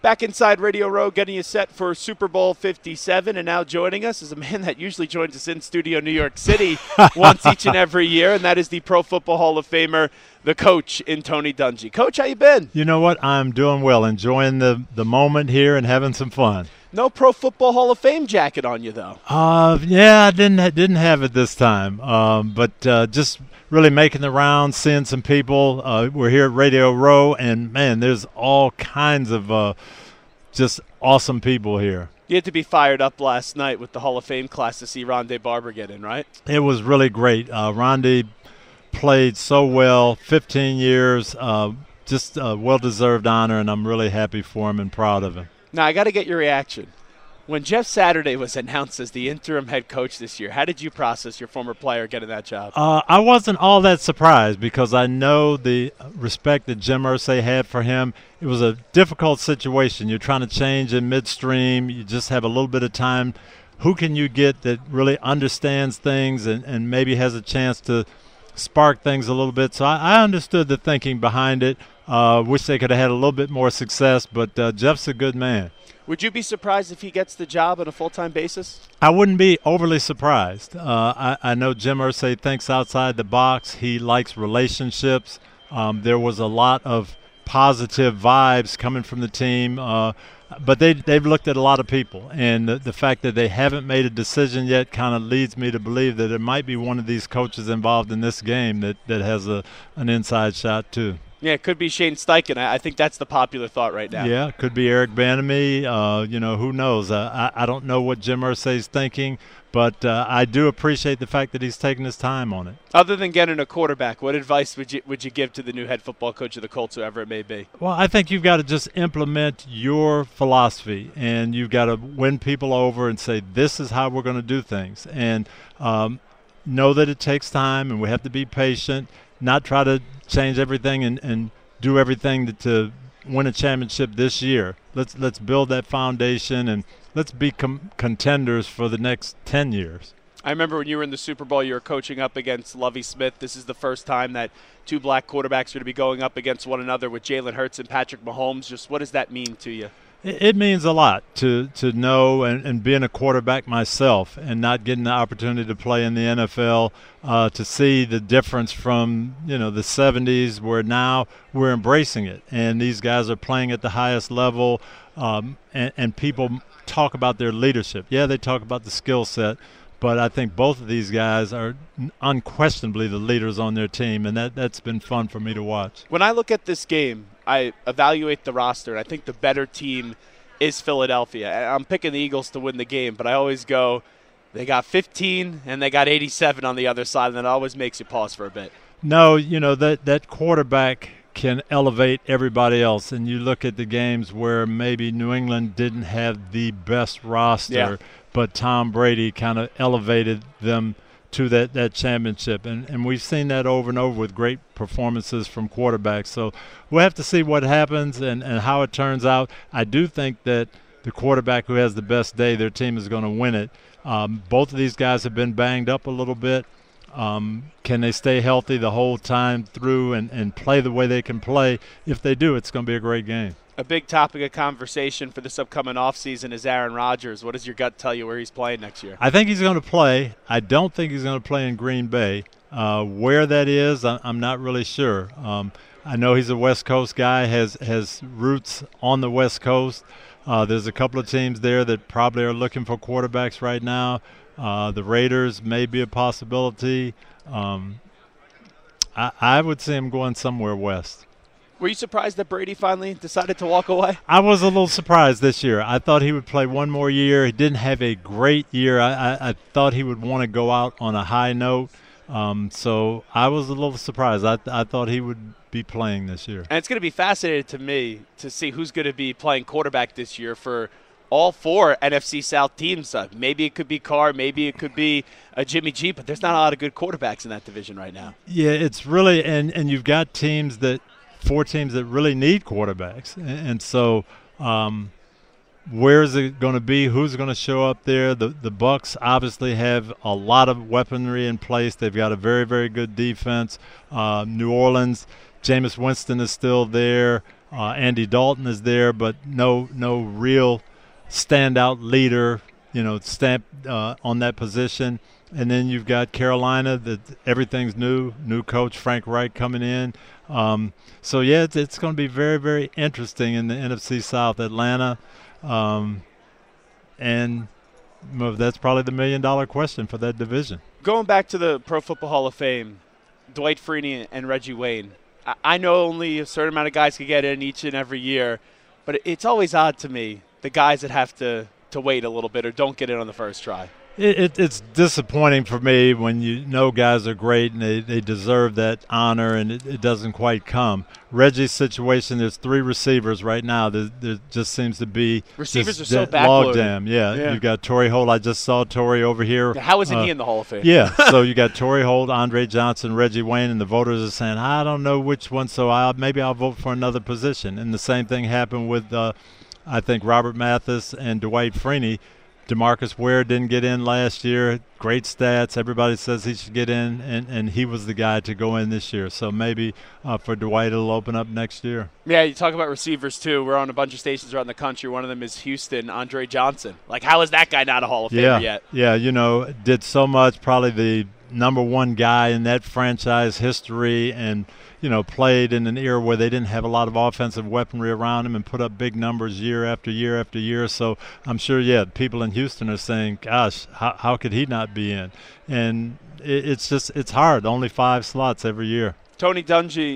Back inside Radio Row, getting you set for Super Bowl 57, and now joining us is a man that usually joins us in studio New York City once each and every year, and that is the Pro Football Hall of Famer, the coach in Tony Dungy. Coach, how you been? You know what? I'm doing well, enjoying the moment here and having some fun. No Pro Football Hall of Fame jacket on you, though. Yeah, I didn't have it this time, but just really making the rounds, seeing some people. We're here at Radio Row, and, man, there's all kinds of just awesome people here. You had to be fired up last night with the Hall of Fame class to see Rondé Barber get in, right? It was really great. Rondé played so well, 15 years, just a well-deserved honor, and I'm really happy for him and proud of him. Now, I got to get your reaction. When Jeff Saturday was announced as the interim head coach this year, how did you process your former player getting that job? I wasn't all that surprised because I know the respect that Jim Irsay had for him. It was a difficult situation. You're trying to change in midstream. You just have a little bit of time. Who can you get that really understands things and maybe has a chance to spark things a little bit? So I understood the thinking behind it. Wish they could have had a little bit more success, but Jeff's a good man. Would you be surprised if he gets the job on a full-time basis? I wouldn't be overly surprised. I know Jim Irsay thinks outside the box. He likes relationships. There was a lot of positive vibes coming from the team, but they've looked at a lot of people, and the fact that they haven't made a decision yet kind of leads me to believe that there might be one of these coaches involved in this game that has an inside shot too. Yeah, it could be Shane Steichen. I think that's the popular thought right now. Yeah, it could be Eric Bieniemy. Who knows? I don't know what Jim Irsay's thinking, but I do appreciate the fact that he's taking his time on it. Other than getting a quarterback, what advice would you give to the new head football coach of the Colts, whoever it may be? Well, I think you've got to just implement your philosophy, and you've got to win people over and say, this is how we're going to do things. And know that it takes time, and we have to be patient, not try to change everything and do everything to win a championship this year. Let's build that foundation, and let's be contenders for the next 10 years. I remember when you were in the Super Bowl, you were coaching up against Lovie Smith. This is the first time that two black quarterbacks are going to be going up against one another with Jalen Hurts and Patrick Mahomes. Just what does that mean to you? It means a lot to know, and being a quarterback myself and not getting the opportunity to play in the NFL, to see the difference from the 70s where now we're embracing it. And these guys are playing at the highest level, and people talk about their leadership. Yeah, they talk about the skill set, but I think both of these guys are unquestionably the leaders on their team, and that's been fun for me to watch. When I look at this game, I evaluate the roster, and I think the better team is Philadelphia. I'm picking the Eagles to win the game, but I always go, they got 15 and they got 87 on the other side, and that always makes you pause for a bit. No, that quarterback can elevate everybody else, and you look at the games where maybe New England didn't have the best roster, but Tom Brady kind of elevated them to that championship. And we've seen that over and over with great performances from quarterbacks. So we'll have to see what happens and how it turns out. I do think that the quarterback who has the best day, their team is going to win it. Both of these guys have been banged up a little bit. Can they stay healthy the whole time through and play the way they can play? If they do, it's going to be a great game. A big topic of conversation for this upcoming offseason is Aaron Rodgers. What does your gut tell you where he's playing next year? I think he's going to play. I don't think he's going to play in Green Bay. Where that is, I'm not really sure. I know he's a West Coast guy, has roots on the West Coast. There's a couple of teams there that probably are looking for quarterbacks right now. The Raiders may be a possibility. I would see him going somewhere west. Were you surprised that Brady finally decided to walk away? I was a little surprised this year. I thought he would play one more year. He didn't have a great year. I thought he would want to go out on a high note. So I was a little surprised. I thought he would be playing this year. And it's going to be fascinating to me to see who's going to be playing quarterback this year for all four NFC South teams. Maybe it could be Carr, maybe it could be Jimmy G, but there's not a lot of good quarterbacks in that division right now. Yeah, it's really – and you've got four teams that really need quarterbacks. And so where is it going to be? Who's going to show up there? The Bucs obviously have a lot of weaponry in place. They've got a very, very good defense. New Orleans, Jameis Winston is still there. Andy Dalton is there, but no real standout leader, stamped on that position. And then you've got Carolina, that everything's new coach Frank Reich coming in. So yeah, it's going to be very, very interesting in the NFC South. Atlanta, and that's probably the $1 million question for that division. Going back to the Pro Football Hall of Fame, Dwight Freeney and Reggie Wayne. I know only a certain amount of guys can get in each and every year, but it's always odd to me, the guys that have to wait a little bit or don't get in on the first try. It's disappointing for me when guys are great and they deserve that honor and it doesn't quite come. Reggie's situation, there's 3 receivers right now. There just seems to be receivers are so backloaded. Logjam. Yeah, you've got Torrey Holt. I just saw Torrey over here. How isn't he in the Hall of Fame? Yeah, so you got Torrey Holt, Andre Johnson, Reggie Wayne, and the voters are saying, I don't know which one, so maybe I'll vote for another position. And the same thing happened with, I think, Robert Mathis and Dwight Freeney. DeMarcus Ware didn't get in last year. Great stats. Everybody says he should get in, and he was the guy to go in this year. So maybe for Dwight it'll open up next year. Yeah, you talk about receivers too. We're on a bunch of stations around the country. One of them is Houston, Andre Johnson. Like, how is that guy not a Hall of Famer yet? Yeah, did so much, probably the number 1 guy in that franchise history, and played in an era where they didn't have a lot of offensive weaponry around him and put up big numbers year after year after year. So I'm sure, people in Houston are saying, gosh, how could he not be in? And it's hard. Only 5 slots every year. Tony Dungy,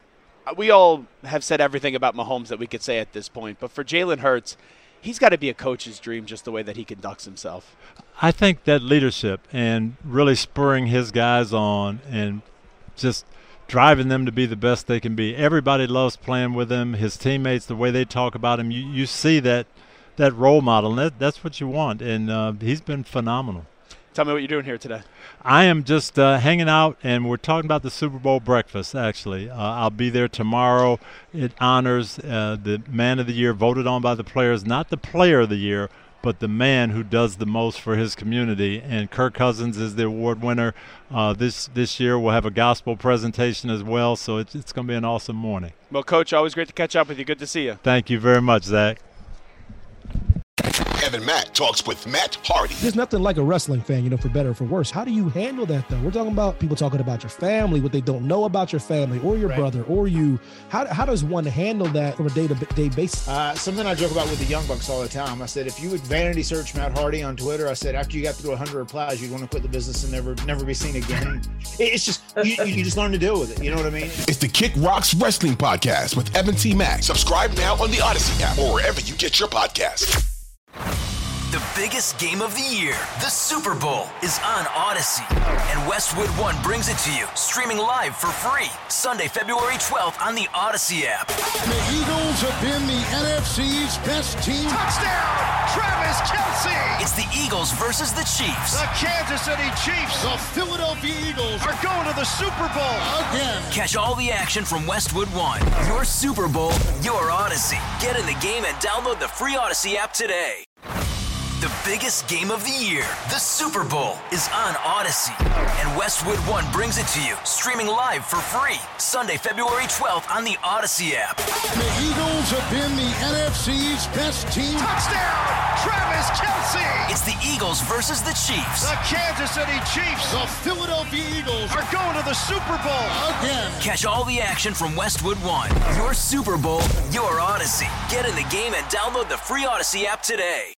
we all have said everything about Mahomes that we could say at this point. But for Jalen Hurts, he's got to be a coach's dream just the way that he conducts himself. I think that leadership and really spurring his guys on and just driving them to be the best they can be. Everybody loves playing with him. His teammates, the way they talk about him, you see that role model, and that's what you want. And he's been phenomenal. Tell me what you're doing here today. I am just hanging out, and we're talking about the Super Bowl breakfast, actually. I'll be there tomorrow. It honors the Man of the Year voted on by the players, not the Player of the Year, but the man who does the most for his community. And Kirk Cousins is the award winner. This year we'll have a gospel presentation as well, so it's going to be an awesome morning. Well, Coach, always great to catch up with you. Good to see you. Thank you very much, Zach. Kevin Matt talks with Matt Hardy. There's nothing like a wrestling fan, for better or for worse. How do you handle that, though? We're talking about people talking about your family, what they don't know about your family or your brother or you. How does one handle that from a day-to-day basis? Something I joke about with the Young Bucks all the time. I said, if you would vanity search Matt Hardy on Twitter, I said, after you got through 100 replies, you'd want to quit the business and never be seen again. It's just, you just learn to deal with it. You know what I mean? It's the Kick Rocks Wrestling Podcast with Evan T. Mack. Subscribe now on the Odyssey app or wherever you get your podcasts. The biggest game of the year, the Super Bowl, is on Odyssey. And Westwood One brings it to you, streaming live for free, Sunday, February 12th on the Odyssey app. The Eagles have been the NFC's best team. Touchdown, Travis Kelce! It's the Eagles versus the Chiefs. The Kansas City Chiefs, The Philadelphia Eagles are going to the Super Bowl again. Catch all the action from Westwood One. Your Super Bowl, your Odyssey. Get in the game and download the free Odyssey app today. The biggest game of the year, the Super Bowl, is on Odyssey. And Westwood One brings it to you, streaming live for free, Sunday, February 12th on the Odyssey app. The Eagles have been the NFC's best team. Touchdown, Travis Kelce! It's the Eagles versus the Chiefs. The Kansas City Chiefs, The Philadelphia Eagles are going to the Super Bowl again. Catch all the action from Westwood One. Your Super Bowl, your Odyssey. Get in the game and download the free Odyssey app today.